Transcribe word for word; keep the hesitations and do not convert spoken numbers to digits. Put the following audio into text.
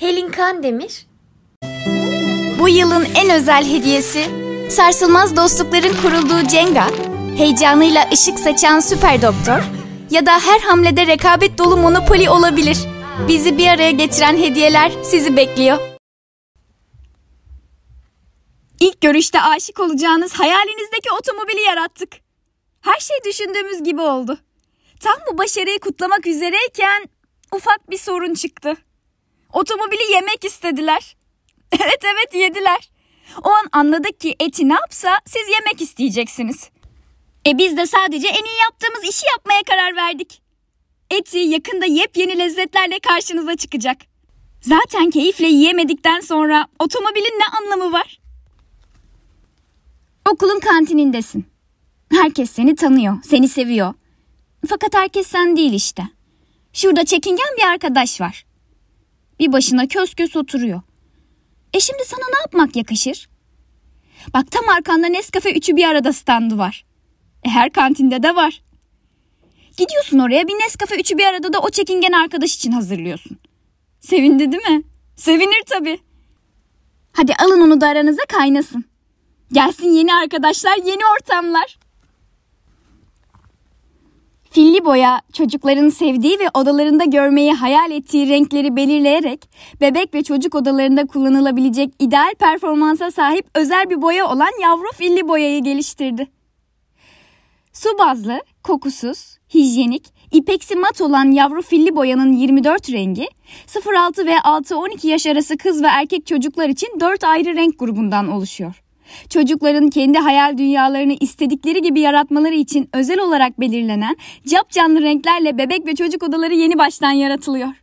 Helin Kandemir. Bu yılın en özel hediyesi, sarsılmaz dostlukların kurulduğu Cenga, heyecanıyla ışık saçan Süper Doktor ya da her hamlede rekabet dolu Monopoly olabilir. Bizi bir araya getiren hediyeler sizi bekliyor. İlk görüşte aşık olacağınız hayalinizdeki otomobili yarattık. Her şey düşündüğümüz gibi oldu. Tam bu başarıyı kutlamak üzereyken ufak bir sorun çıktı. Otomobili yemek istediler. Evet evet yediler. O an anladık ki eti ne yapsa siz yemek isteyeceksiniz. E biz de sadece en iyi yaptığımız işi yapmaya karar verdik. Eti yakında yepyeni lezzetlerle karşınıza çıkacak. Zaten keyifle yiyemedikten sonra otomobilin ne anlamı var? Okulun kantinindesin. Herkes seni tanıyor, seni seviyor. Fakat herkes sen değil işte. Şurada çekingen bir arkadaş var. Bir başına kös kös oturuyor. E şimdi sana ne yapmak yakışır? Bak tam arkanda Nescafe üçü bir arada standı var. E her kantinde de var. Gidiyorsun oraya bir Nescafe üçü bir arada da o çekingen arkadaş için hazırlıyorsun. Sevindi değil mi? Sevinir tabii. Hadi alın onu da aranıza kaynasın. Gelsin yeni arkadaşlar, yeni ortamlar. Filli boya çocukların sevdiği ve odalarında görmeyi hayal ettiği renkleri belirleyerek bebek ve çocuk odalarında kullanılabilecek ideal performansa sahip özel bir boya olan yavru filli boyayı geliştirdi. Su bazlı, kokusuz, hijyenik, ipeksi mat olan yavru filli boyanın yirmi dört rengi sıfır altı ve altı on iki yaş arası kız ve erkek çocuklar için dört ayrı renk grubundan oluşuyor. Çocukların kendi hayal dünyalarını istedikleri gibi yaratmaları için özel olarak belirlenen capcanlı renklerle bebek ve çocuk odaları yeni baştan yaratılıyor.